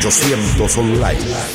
1800 Online.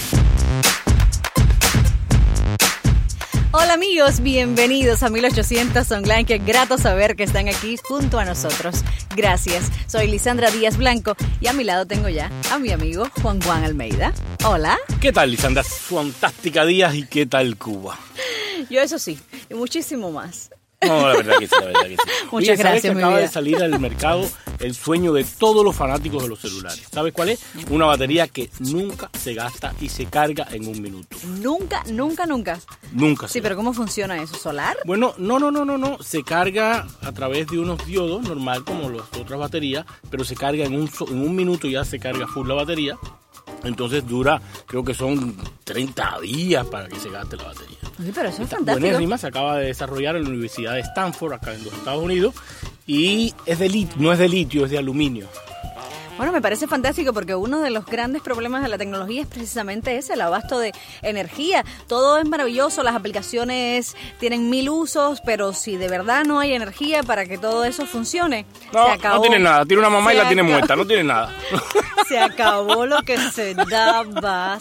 Hola amigos, bienvenidos a 1800 Online. Qué grato saber que están aquí junto a nosotros. Gracias. Soy Lisandra Díaz Blanco y a mi lado tengo ya a mi amigo Juan Almeida. Hola. ¿Qué tal, Lisandra? Fantástica Díaz, ¿y qué tal Cuba? Yo eso sí, y muchísimo más. No, la verdad que sí, la verdad que sí. Muchas gracias, que mi acaba vida. de salir al mercado el sueño de todos los fanáticos de los celulares. ¿Sabes cuál es? Una batería que nunca se gasta y se carga en un minuto. Nunca. Nunca. Sí, pero ¿cómo funciona eso? ¿Solar? Bueno, no. Se carga a través de unos diodos, normal como las otras baterías, pero se carga en un minuto, ya se carga full la batería. Entonces dura, creo que son 30 días para que se gaste la batería. Sí, pero eso es Esta fantástico. buenérrima se acaba de desarrollar en la Universidad de Stanford, acá en los Estados Unidos, y es de litio, no es de litio, es de aluminio. Bueno, me parece fantástico porque uno de los grandes problemas de la tecnología es precisamente ese, el abasto de energía. Todo es maravilloso, las aplicaciones tienen 1000 usos, pero si de verdad no hay energía para que todo eso funcione, No, se acabó. no tiene nada, tiene una mamá y la tiene acabó. muerta, no tiene nada. Se acabó lo que se daba,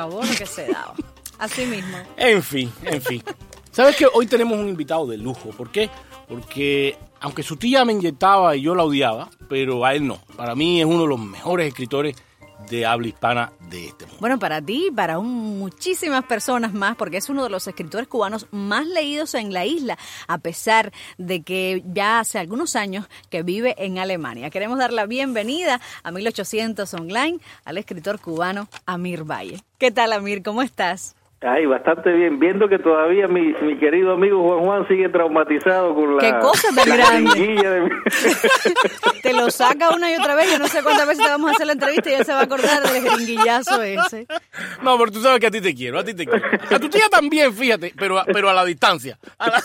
Así mismo. En fin. ¿Sabes que hoy tenemos un invitado de lujo? ¿Por qué? Porque aunque su tía me inyectaba y yo la odiaba, pero a él no. Para mí es uno de los mejores escritores de habla hispana de este mundo. Bueno, para ti y para muchísimas personas más, porque es uno de los escritores cubanos más leídos en la isla, a pesar de que ya hace algunos años que vive en Alemania. Queremos dar la bienvenida a 1800 Online al escritor cubano Amir Valle. ¿Qué tal, Amir? ¿Cómo estás? Ay, bastante bien. Viendo que todavía mi querido amigo Juan sigue traumatizado con la... ¡Qué cosa tan la grande! jeringuilla de... Te lo saca una y otra vez. Yo no sé cuántas veces te vamos a hacer la entrevista y él se va a acordar del jeringuillazo ese. No, pero tú sabes que a ti te quiero. A tu tía también, fíjate, pero a la distancia.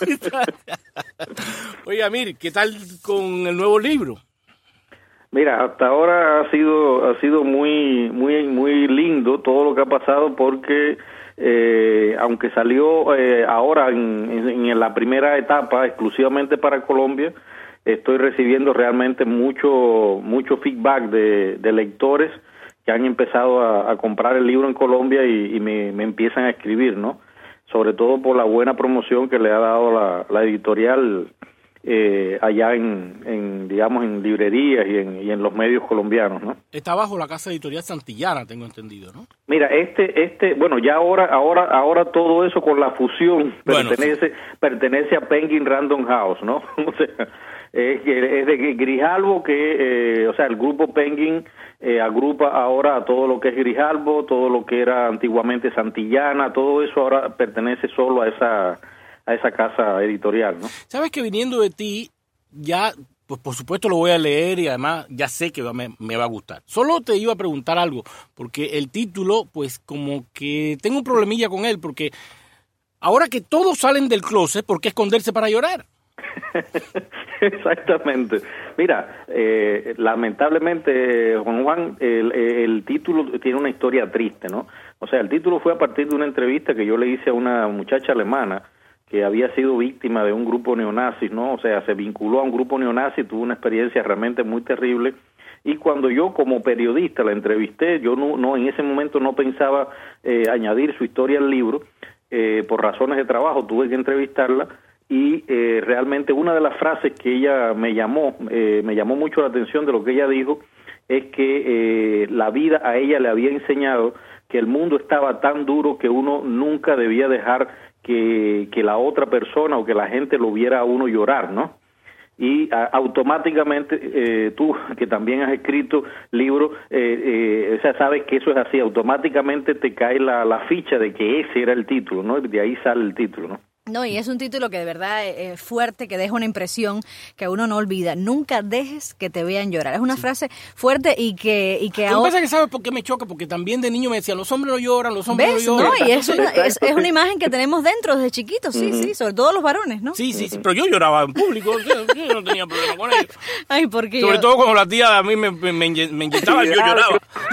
Oye, Amir, ¿qué tal con el nuevo libro? Mira, hasta ahora ha sido muy lindo todo lo que ha pasado porque... aunque salió ahora en la primera etapa exclusivamente para Colombia, estoy recibiendo realmente mucho feedback de lectores que han empezado a comprar el libro en Colombia y me empiezan a escribir, ¿no? Sobre todo por la buena promoción que le ha dado la editorial allá en librerías y en los medios colombianos, ¿no? Está bajo la casa editorial Santillana, tengo entendido, ¿no? Mira, bueno, ya ahora todo eso con la fusión pertenece a Penguin Random House, ¿no? O sea, es de Grijalbo que, el grupo Penguin agrupa ahora a todo lo que es Grijalbo, todo lo que era antiguamente Santillana, todo eso ahora pertenece solo a esa casa editorial, ¿no? Sabes que viniendo de ti, ya, pues por supuesto lo voy a leer y además ya sé que me va a gustar. Solo te iba a preguntar algo, porque el título, pues como que tengo un problemilla con él, porque ahora que todos salen del closet, ¿por qué esconderse para llorar? Exactamente. Mira, lamentablemente, Juan, el título tiene una historia triste, ¿no? O sea, el título fue a partir de una entrevista que yo le hice a una muchacha alemana que había sido víctima de un grupo neonazi, ¿no? O sea, se vinculó a un grupo neonazi, tuvo una experiencia realmente muy terrible, y cuando yo como periodista la entrevisté, yo no en ese momento no pensaba añadir su historia al libro, por razones de trabajo tuve que entrevistarla, y realmente una de las frases que ella me llamó mucho la atención de lo que ella dijo, es que la vida a ella le había enseñado que el mundo estaba tan duro que uno nunca debía dejar que la otra persona o que la gente lo viera a uno llorar, ¿no? Y automáticamente tú, que también has escrito libros, sabes que eso es así, automáticamente te cae la ficha de que ese era el título, ¿no? De ahí sale el título, ¿no? No, y es un título que de verdad es fuerte, que deja una impresión que uno no olvida. Nunca dejes que te vean llorar. Es una frase fuerte y que ahora... que ¿sabes por qué me choca? Porque también de niño me decían, los hombres no lloran, los hombres no lloran. No, y es una imagen que tenemos dentro desde chiquitos, sí, sobre todo los varones, ¿no? Sí, pero yo lloraba en público, yo no tenía problema con ello. Ay, ¿por qué? Sobre todo cuando la tía a mí me inyectaba, yo lloraba.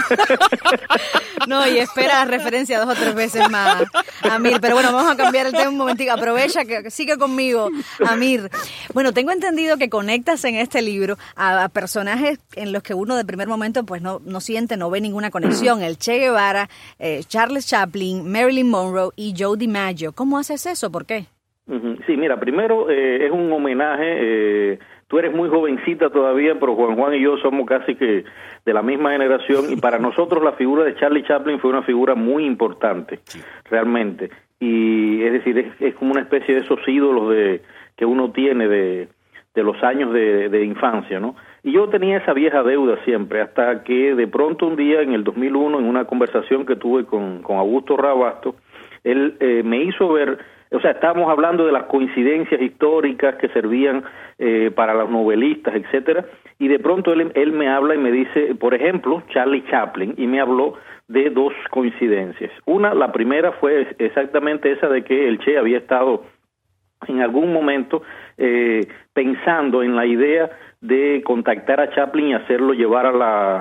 No, y espera la referencia 2 o 3 veces más, Amir. Pero bueno, vamos a cambiar el tema un momentito. Aprovecha que sigue conmigo, Amir. Bueno, tengo entendido que conectas en este libro a personajes en los que uno de primer momento pues no siente, no ve ninguna conexión. El Che Guevara, Charles Chaplin, Marilyn Monroe y Joe DiMaggio. ¿Cómo haces eso? ¿Por qué? Sí, mira, primero es un homenaje. Tú eres muy jovencita todavía, pero Juan y yo somos casi que de la misma generación, y para nosotros la figura de Charlie Chaplin fue una figura muy importante, realmente. Y es decir, es como una especie de esos ídolos que uno tiene de los años de infancia, ¿no? Y yo tenía esa vieja deuda siempre, hasta que de pronto un día en el 2001, en una conversación que tuve con Augusto Rabasto, él me hizo ver. O sea, estábamos hablando de las coincidencias históricas que servían para los novelistas, etcétera, y de pronto él me habla y me dice, por ejemplo, Charlie Chaplin, y me habló de 2 coincidencias. La primera fue exactamente esa de que el Che había estado en algún momento pensando en la idea de contactar a Chaplin y hacerlo llevarlo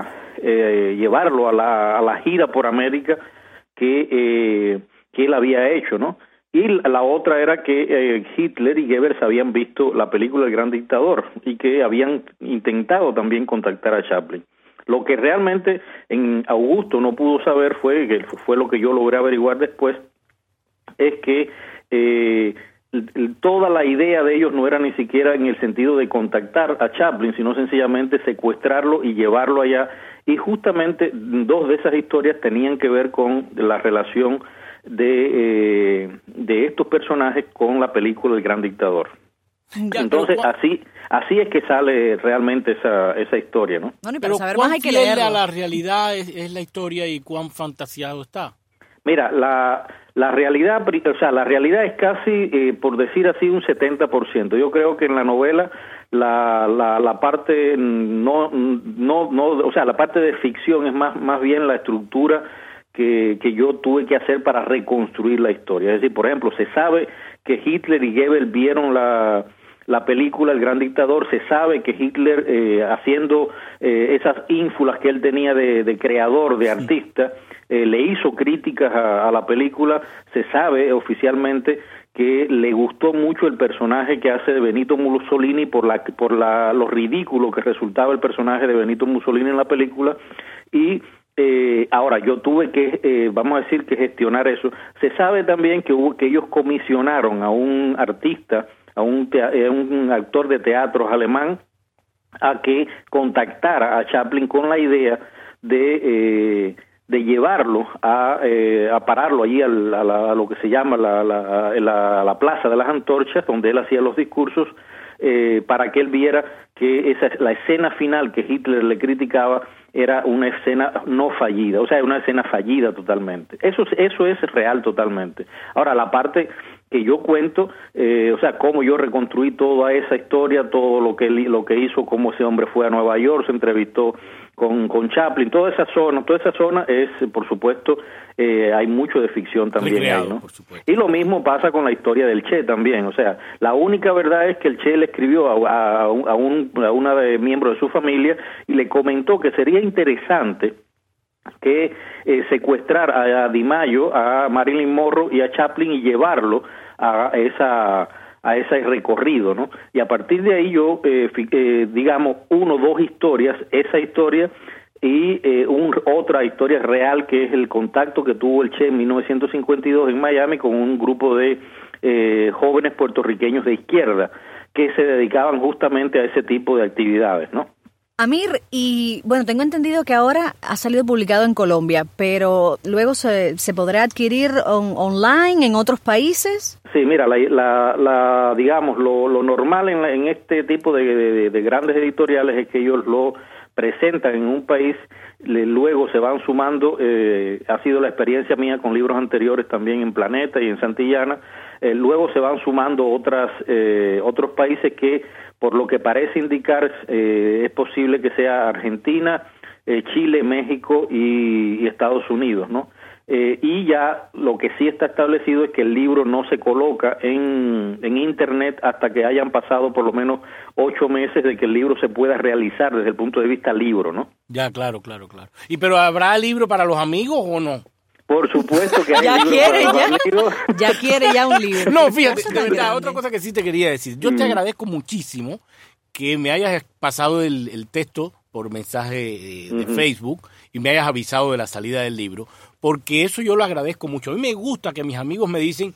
a la gira por América que él había hecho, ¿no? Y la otra era que Hitler y Goebbels habían visto la película El Gran Dictador y que habían intentado también contactar a Chaplin. Lo que realmente en Augusto no pudo saber fue lo que yo logré averiguar después, es que toda la idea de ellos no era ni siquiera en el sentido de contactar a Chaplin, sino sencillamente secuestrarlo y llevarlo allá. Y justamente 2 de esas historias tenían que ver con la relación de estos personajes con la película El Gran Dictador. Entonces así es que sale realmente esa historia, ¿no? Bueno, pero saber ¿cuán más hay que fiel leerlo. a la realidad es la historia y cuán fantaseado está? Mira, la realidad, o sea, la realidad es casi, por decir así, un 70%. Yo creo que en la novela la parte no, o sea, la parte de ficción es más bien la estructura que yo tuve que hacer para reconstruir la historia. Es decir, por ejemplo, se sabe que Hitler y Goebbels vieron la película El Gran Dictador, se sabe que Hitler, haciendo esas ínfulas que él tenía de creador, de artista, le hizo críticas a la película. Se sabe oficialmente que le gustó mucho el personaje que hace de Benito Mussolini por lo ridículo que resultaba el personaje de Benito Mussolini en la película. Y ahora yo tuve que, vamos a decir, que gestionar eso. Se sabe también que ellos comisionaron a un artista, a un actor de teatro alemán, a que contactara a Chaplin con la idea de llevarlo a pararlo allí a lo que se llama la Plaza de las Antorchas, donde él hacía los discursos, para que él viera que la escena final que Hitler le criticaba era una escena no fallida, o sea, una escena fallida totalmente. Eso es real totalmente. Ahora, la parte que yo cuento, o sea, cómo yo reconstruí toda esa historia, todo lo que hizo, cómo ese hombre fue a Nueva York, se entrevistó con Chaplin, toda esa zona es, por supuesto, hay mucho de ficción también ahí, ¿no? Y lo mismo pasa con la historia del Che también. O sea, la única verdad es que el Che le escribió a una de miembros de su familia y le comentó que sería interesante que secuestrar a DiMaggio, a Marilyn Monroe y a Chaplin y llevarlo a ese recorrido, ¿no? Y a partir de ahí yo, digamos, 1 o 2 historias, esa historia y otra historia real, que es el contacto que tuvo el Che en 1952 en Miami con un grupo de jóvenes puertorriqueños de izquierda que se dedicaban justamente a ese tipo de actividades, ¿no? Amir, y bueno, tengo entendido que ahora ha salido publicado en Colombia, pero luego se podrá adquirir online en otros países. Sí, mira, digamos, lo normal en este tipo de grandes editoriales es que ellos lo presentan en un país, luego se van sumando, ha sido la experiencia mía con libros anteriores también en Planeta y en Santillana, luego se van sumando otros países que, por lo que parece indicar, es posible que sea Argentina, Chile, México y Estados Unidos, ¿no? y ya lo que sí está establecido es que el libro no se coloca en internet hasta que hayan pasado por lo menos 8 meses de que el libro se pueda realizar desde el punto de vista libro, ¿no? Ya, claro. ¿Y pero habrá libro para los amigos o no? Por supuesto que hay ya libros quiere, para los amigos. Ya quiere ya un libro. No, fíjate, de verdad, grande. otra cosa que sí te quería decir. Yo te agradezco muchísimo que me hayas pasado el texto por mensaje de Facebook y me hayas avisado de la salida del libro, porque eso yo lo agradezco mucho. A mí me gusta que mis amigos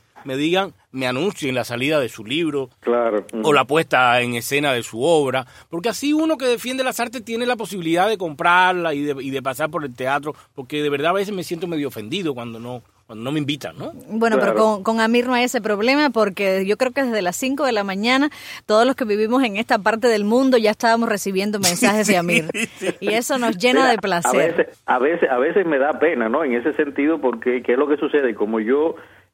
me anuncien la salida de su libro, Claro. o la puesta en escena de su obra, porque así uno que defiende las artes tiene la posibilidad de comprarla y de pasar por el teatro, porque de verdad a veces me siento medio ofendido cuando no me invitan, ¿no? Bueno, Claro. pero con Amir no hay ese problema porque yo creo que desde las 5 de la mañana todos los que vivimos en esta parte del mundo ya estábamos recibiendo mensajes de Amir y eso nos llena Mira, de placer. A veces me da pena, ¿no? En ese sentido, porque ¿qué es lo que sucede? Como yo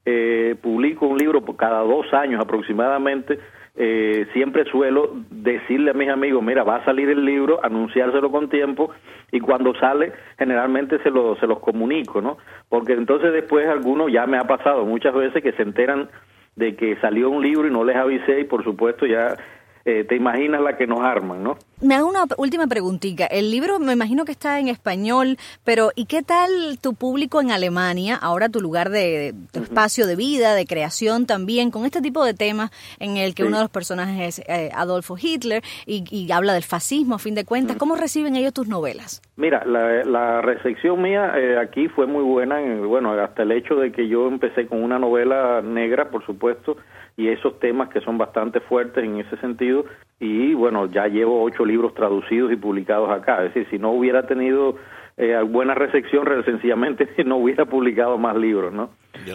publico un libro por cada 2 años aproximadamente, siempre suelo decirle a mis amigos, mira, va a salir el libro, anunciárselo con tiempo, y cuando sale generalmente se los comunico, ¿no? Porque entonces después algunos, ya me ha pasado muchas veces que se enteran de que salió un libro y no les avisé, y por supuesto ya te imaginas la que nos arman, ¿no? Me hago una última preguntita. El libro me imagino que está en español, pero ¿y qué tal tu público en Alemania? Ahora tu lugar de tu espacio de vida, de creación también, con este tipo de temas en el que Sí. uno de los personajes es Adolfo Hitler y habla del fascismo a fin de cuentas. ¿Cómo reciben ellos tus novelas? Mira, la recepción mía aquí fue muy buena, bueno, hasta el hecho de que yo empecé con una novela negra, por supuesto, y esos temas que son bastante fuertes en ese sentido, y bueno, ya llevo 8 libros traducidos y publicados acá, es decir, si no hubiera tenido buena recepción, sencillamente no hubiera publicado más libros, ¿no?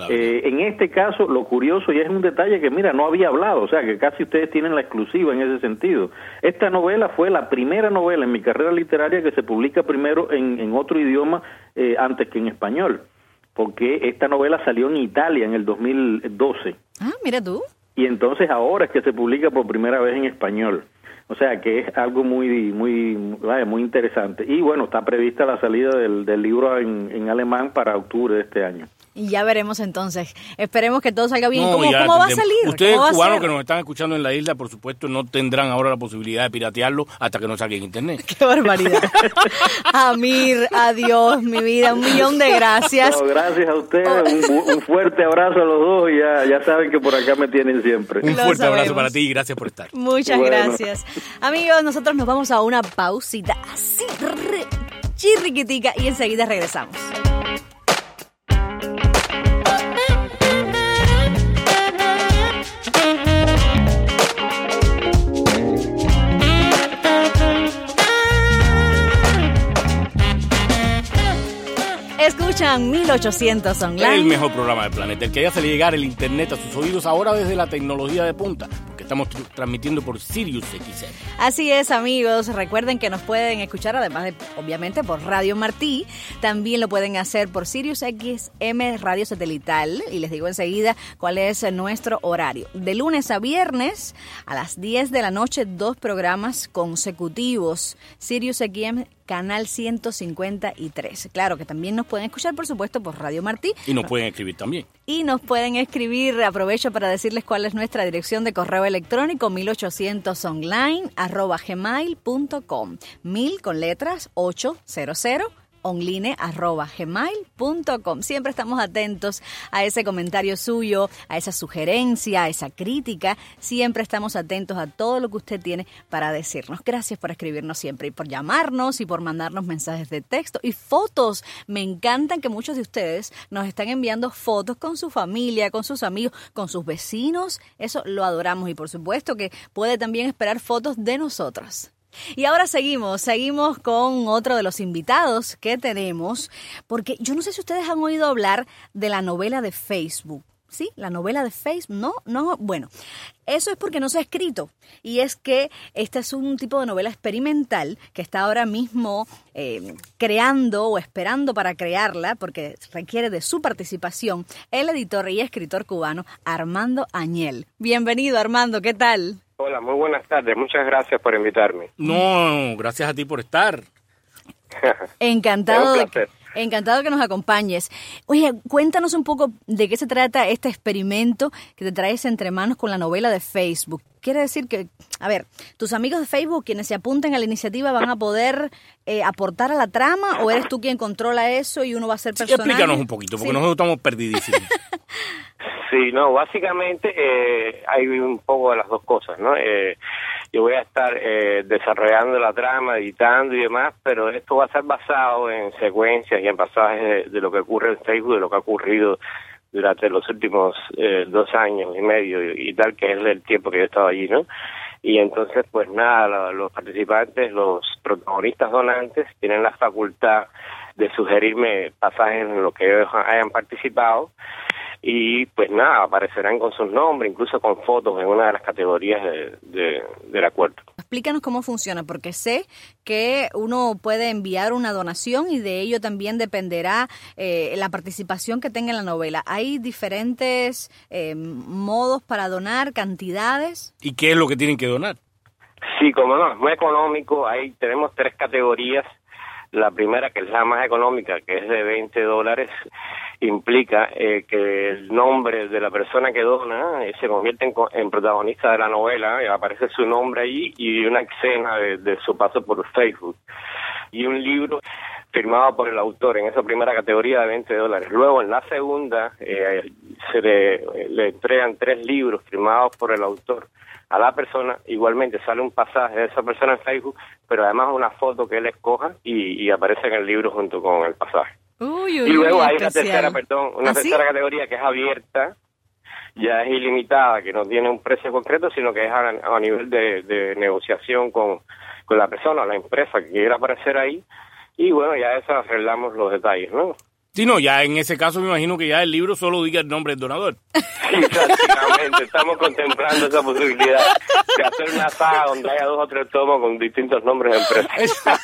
En este caso, lo curioso, y es un detalle que, mira, no había hablado, o sea, que casi ustedes tienen la exclusiva en ese sentido. Esta novela fue la primera novela en mi carrera literaria que se publica primero en otro idioma antes que en español, porque esta novela salió en Italia en el 2012. Ah, mira tú. Y entonces ahora es que se publica por primera vez en español. O sea que es algo muy interesante. Y bueno, está prevista la salida del libro en alemán para octubre de este año. Y ya veremos entonces. Esperemos que todo salga bien. No, ¿Cómo ya va a tendremos. salir? Ustedes ¿Cómo va a cubanos ser? que nos están escuchando en la isla, por supuesto, no tendrán ahora la posibilidad de piratearlo hasta que no salga en internet. ¡Qué barbaridad! Amir, adiós, mi vida. 1.000.000 de gracias. No, gracias a ustedes. Un fuerte abrazo a los dos. Y ya saben que por acá me tienen siempre. Un Lo fuerte abrazo sabemos. para ti y gracias por estar. Muchas Bueno. gracias. Amigos, nosotros nos vamos a una pausita así, chirriquitica, y enseguida regresamos. Escuchan 1800 online. El mejor programa del planeta, el que hace llegar el internet a sus oídos ahora desde la tecnología de punta, porque estamos transmitiendo por Sirius XM. Así es, amigos. Recuerden que nos pueden escuchar, además de, obviamente, por Radio Martí. También lo pueden hacer por Sirius XM Radio Satelital. Y les digo enseguida cuál es nuestro horario. De lunes a viernes, a las 10 de la noche, 2 programas consecutivos. Sirius XM Canal 153. Claro que también nos pueden escuchar, por supuesto, por Radio Martí. Y nos pueden escribir también. Y nos pueden escribir, aprovecho para decirles cuál es nuestra dirección de correo electrónico, 1800online@gmail.com. 1000 con letras, 800 online@gmail.com. Siempre estamos atentos a ese comentario suyo, a esa sugerencia, a esa crítica. Siempre estamos atentos a todo lo que usted tiene para decirnos. Gracias por escribirnos siempre y por llamarnos y por mandarnos mensajes de texto y fotos. Me encantan que muchos de ustedes nos están enviando fotos con su familia, con sus amigos, con sus vecinos. Eso lo adoramos y por supuesto que puede también esperar fotos de nosotros. Y ahora seguimos con otro de los invitados que tenemos, porque yo no sé si ustedes han oído hablar de la novela de Facebook. ¿Sí? La novela de Facebook, no, bueno, eso es porque no se ha escrito, y es que este es un tipo de novela experimental que está ahora mismo creando o esperando para crearla, porque requiere de su participación, el editor y escritor cubano Armando Añel. Bienvenido, Armando, ¿qué tal? Hola, muy buenas tardes. Muchas gracias por invitarme. No, gracias a ti por estar. Encantado Es un placer. Encantado que nos acompañes. Oye, cuéntanos un poco de qué se trata este experimento que te traes entre manos con la novela de Facebook. Quiere decir que, a ver, tus amigos de Facebook, quienes se apunten a la iniciativa, van a poder aportar a la trama, o eres tú quien controla eso y uno va a ser personaje. Explícanos un poquito, porque nosotros estamos perdidísimos. Sí, no, básicamente hay un poco de las dos cosas, ¿no? Yo voy a estar desarrollando la trama, editando y demás, pero esto va a ser basado en secuencias y en pasajes de lo que ocurre en Facebook, de lo que ha ocurrido durante los últimos 2 años y medio y tal, que es el tiempo que yo he estado allí, ¿no? Y entonces, pues nada, los participantes, los protagonistas donantes, tienen la facultad de sugerirme pasajes en los que ellos hayan participado, y pues nada, aparecerán con sus nombres, incluso con fotos en una de las categorías del acuerdo. Explícanos cómo funciona, porque sé que uno puede enviar una donación y de ello también dependerá la participación que tenga en la novela. ¿Hay diferentes modos para donar, cantidades? ¿Y qué es lo que tienen que donar? Sí, como no, es muy económico. Ahí tenemos 3 categorías. La primera, que es la más económica, que es de $20, implica que el nombre de la persona que dona se convierte en protagonista de la novela, aparece su nombre allí y una escena de su paso por Facebook. Y un libro firmado por el autor en esa primera categoría de $20. Luego, en la segunda, se le entregan 3 libros firmados por el autor a la persona. Igualmente sale un pasaje de esa persona en Facebook, pero además una foto que él escoja y aparece en el libro junto con el pasaje. Y luego hay una tercera categoría que es abierta, ya es ilimitada, que no tiene un precio concreto, sino que es a nivel de negociación con la persona o la empresa que quiera aparecer ahí, y bueno, ya eso arreglamos los detalles, ¿no? Sí, no, ya en ese caso me imagino que ya el libro solo diga el nombre del donador. Sí, prácticamente, estamos contemplando esa posibilidad de hacer una saga donde haya 2 o 3 tomos con distintos nombres de empresas.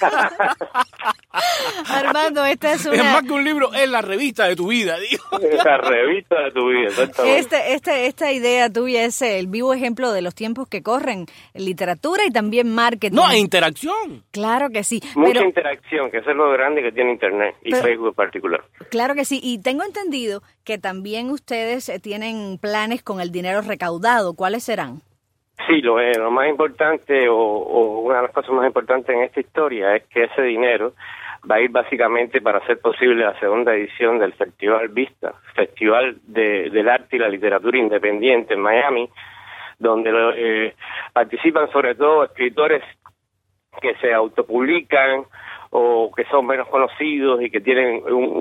Armando, esta es una... Es más que un libro, es la revista de tu vida, digo. La revista de tu vida, exactamente. Esta idea tuya es el vivo ejemplo de los tiempos que corren en literatura y también marketing. No, interacción. Claro que sí. Mucha interacción, que eso es lo grande que tiene Internet y Facebook en particular. Claro que sí, y tengo entendido que también ustedes tienen planes con el dinero recaudado. ¿Cuáles serán? Sí, lo más importante o una de las cosas más importantes en esta historia es que ese dinero va a ir básicamente para hacer posible la segunda edición del Festival Vista, Festival del Arte y la Literatura Independiente en Miami, donde participan sobre todo escritores que se autopublican o que son menos conocidos y que tienen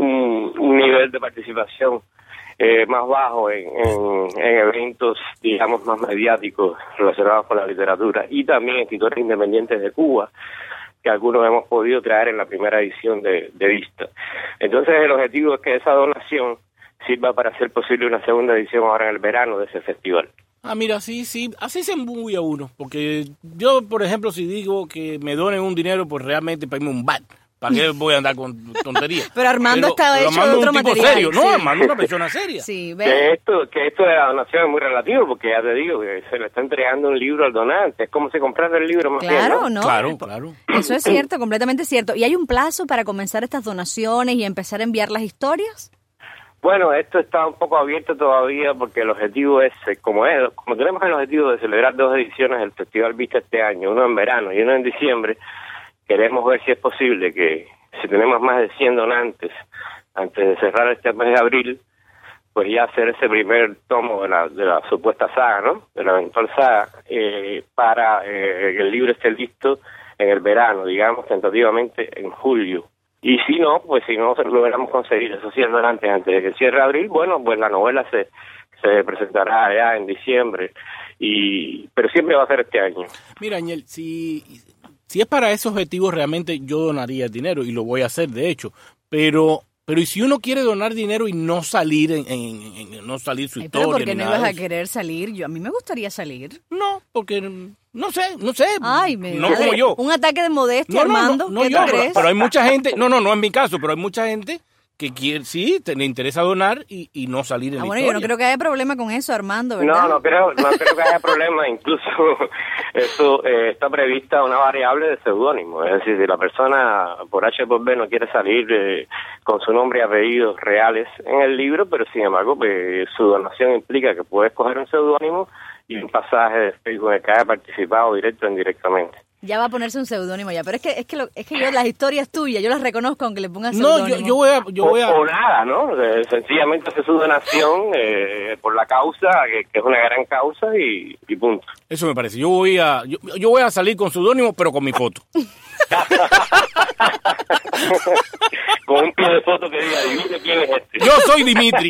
un nivel de participación más bajo en eventos, digamos, más mediáticos relacionados con la literatura, y también escritores independientes de Cuba, que algunos hemos podido traer en la primera edición de Vista. Entonces el objetivo es que esa donación sirva para hacer posible una segunda edición ahora en el verano de ese festival. Ah, mira, sí, así se embulla uno, porque yo, por ejemplo, si digo que me donen un dinero, pues realmente para irme un bar. ¿Para qué voy a andar con tonterías? Pero Armando estaba hecho Armando de otro un tipo material. serio, sí. no, Armando una persona seria. Sí, que esto de la donación es muy relativo, porque ya te digo que se le está entregando un libro al donante, es como si comprara el libro más claro, bien, ¿no? Claro. Eso es cierto, completamente cierto. ¿Y hay un plazo para comenzar estas donaciones y empezar a enviar las historias? Bueno, esto está un poco abierto todavía porque el objetivo es, como tenemos el objetivo de celebrar 2 ediciones del Festival Vista este año, uno en verano y uno en diciembre, queremos ver si es posible que si tenemos más de 100 donantes antes de cerrar este mes de abril, pues ya hacer ese primer tomo de la supuesta saga, ¿no? De la eventual saga, para que el libro esté listo en el verano, digamos, tentativamente en julio. Y si no lo logramos conseguir, eso sí es donantes antes de que cierre abril, bueno, pues la novela se presentará ya en diciembre, pero siempre va a ser este año. Mira, Ángel, si es para esos objetivos, realmente yo donaría dinero, y lo voy a hacer, de hecho, pero ¿y si uno quiere donar dinero y no salir no salir su historia? ¿Pero por qué no ibas a querer salir? A mí me gustaría salir. No, porque no sé. Ay, no como yo. Un ataque de modestia, Armando. No, ¿qué yo, tú crees? pero hay mucha gente, no es mi caso, pero hay mucha gente que quiere, sí, le interesa donar y no salir en la historia. Yo no creo que haya problema con eso, Armando, ¿verdad? No creo que haya problema. Incluso eso está prevista una variable de seudónimo. Es decir, si la persona por H por B no quiere salir con su nombre y apellidos reales en el libro, pero sin embargo pues, su donación implica que puede escoger un seudónimo y un pasaje de Facebook en el que haya participado directo o indirectamente. Ya va a ponerse un seudónimo ya, pero es que yo las historias tuyas, yo las reconozco aunque le pongan seudónimo. No, yo voy a... O nada, ¿no? Sencillamente hace su donación por la causa, que es una gran causa y punto. Eso me parece. Yo voy a salir con seudónimo, pero con mi foto. Con un pie de foto que diga, adivine quién es este. Yo soy Dimitri.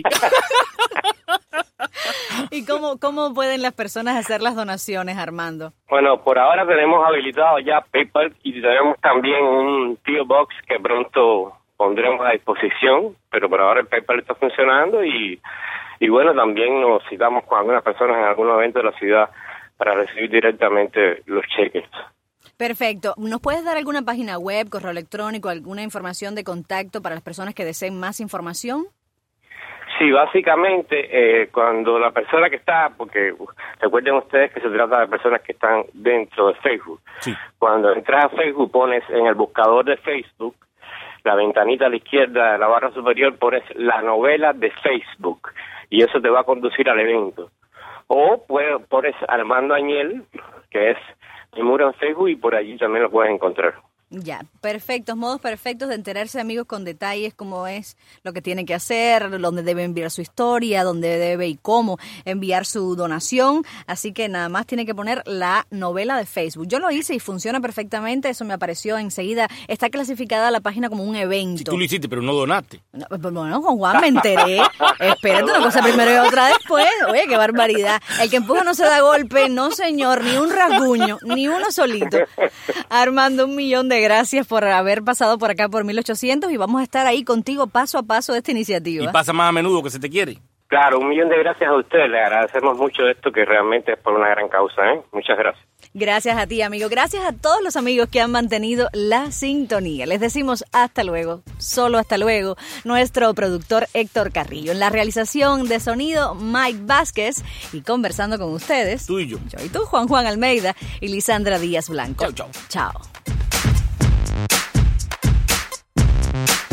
¿Y cómo pueden las personas hacer las donaciones, Armando? Bueno, por ahora tenemos habilitado ya PayPal y tenemos también un P.O. Box que pronto pondremos a disposición, pero por ahora el PayPal está funcionando y bueno, también nos citamos con algunas personas en algún evento de la ciudad para recibir directamente los cheques. Perfecto. ¿Nos puedes dar alguna página web, correo electrónico, alguna información de contacto para las personas que deseen más información? Sí, básicamente cuando la persona que está, porque recuerden ustedes que se trata de personas que están dentro de Facebook. Sí. Cuando entras a Facebook pones en el buscador de Facebook, la ventanita a la izquierda de la barra superior pones la novela de Facebook y eso te va a conducir al evento. O pones Armando Añel, que es mi muro en Facebook y por allí también lo puedes encontrar. Ya, perfectos, modos perfectos de enterarse, amigos, con detalles, cómo es lo que tiene que hacer, dónde debe enviar su historia, dónde debe y cómo enviar su donación. Así que nada más tiene que poner la novela de Facebook. Yo lo hice y funciona perfectamente, eso me apareció enseguida. Está clasificada la página como un evento. Sí, tú lo hiciste, pero no donaste. No, bueno, con Juan me enteré. Espérate, una cosa primero y otra después. Oye, qué barbaridad. El que empuja no se da golpe, no señor, ni un rasguño, ni uno solito. Armando, 1.000.000 de gracias por haber pasado por acá por 1800 y vamos a estar ahí contigo paso a paso de esta iniciativa. Y pasa más a menudo que se te quiere. Claro, 1.000.000 de gracias a ustedes, le agradecemos mucho esto que realmente es por una gran causa, ¿eh? Muchas gracias. Gracias a ti, amigo. Gracias a todos los amigos que han mantenido la sintonía. Les decimos hasta luego, solo hasta luego. Nuestro productor Héctor Carrillo. En la realización de sonido, Mike Vázquez. Y conversando con ustedes, Tú y yo. Yo y tú, Juan Almeida y Lisandra Díaz Blanco. Chau, chau. Chao.